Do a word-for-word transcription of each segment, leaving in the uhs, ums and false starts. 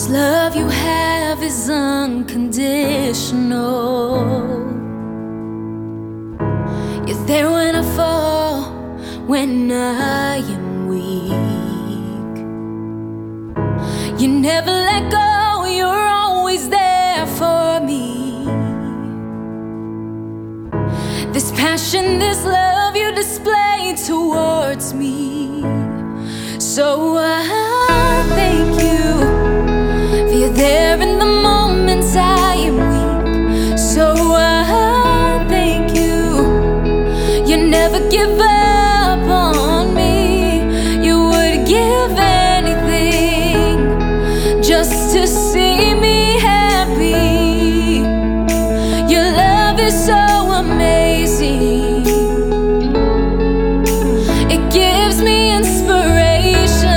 love you have is unconditional. You're there when I fall, when I am weak. You never let go, you're always there for me. This passion, this love you display towards me. So I thank you for you're there in the moments I am weak. So I thank you, you never give up on me. You would give anything just to see me happy. Your love is so amazing, it gives me inspiration.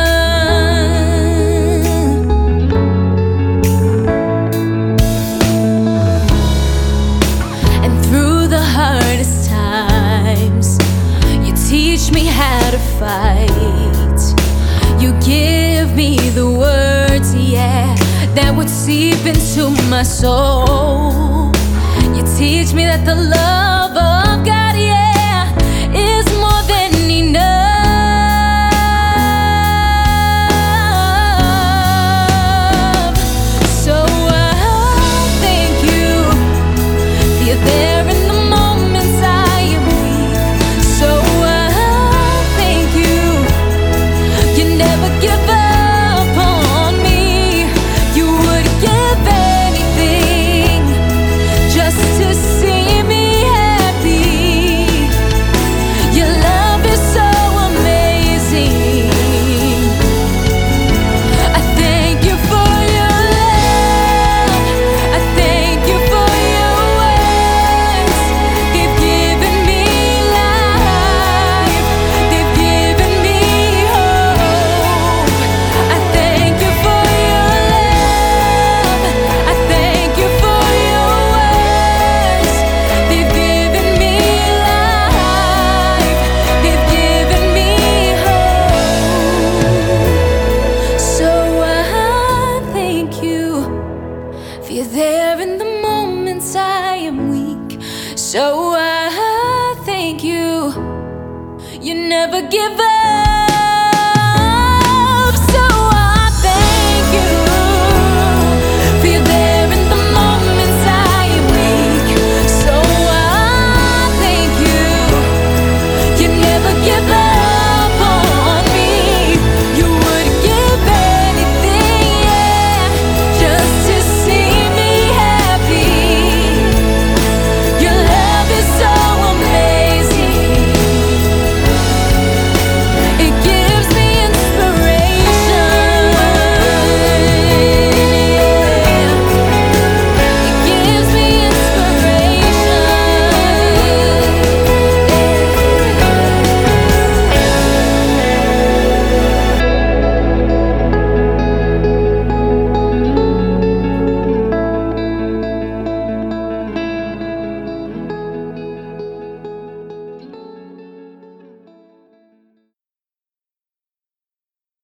And through the hardest times, you teach me how to fight. You give me the words, yeah, that would seep into my soul. You teach me that the love of God, yeah, is more than enough. So I thank you for you're there in the moments I am weak. So I thank you, you never give up on me. You would give anything just to see me happy. Your love is so amazing. I thank you for your love. I thank you for your words. They've given me life. They've given me hope. I thank you for your love. I thank you for your words. They've given me life. They've given me hope. So I thank you for you're there in the moments I am weak. So I thank you, you never give up.